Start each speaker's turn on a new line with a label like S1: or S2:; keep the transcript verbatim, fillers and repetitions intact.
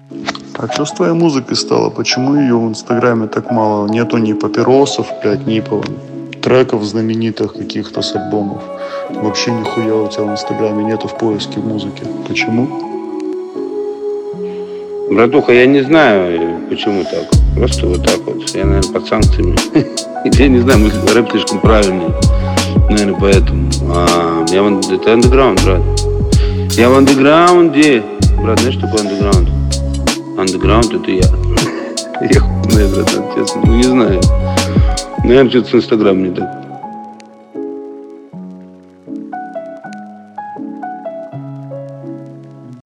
S1: А что с твоей музыкой стало? Почему ее в Инстаграме так мало? Нету ни папиросов, блядь, ни по- треков знаменитых каких-то с альбомов. Вообще нихуя у тебя в Инстаграме нету в поиске музыки. Почему?
S2: Братуха, я не знаю, почему так. Просто вот так вот. Я, наверное, под санкциями. Я не знаю, может, рэп слишком правильный. Наверное, поэтому. А, я в, это андеграунд, брат. Я в андеграунде. Брат, знаешь, что такое андеграунд? Андеграунд — это я. Я хуй знаю, братан, честно. Ну, не знаю. Наверное, что-то с Инстаграмом не так.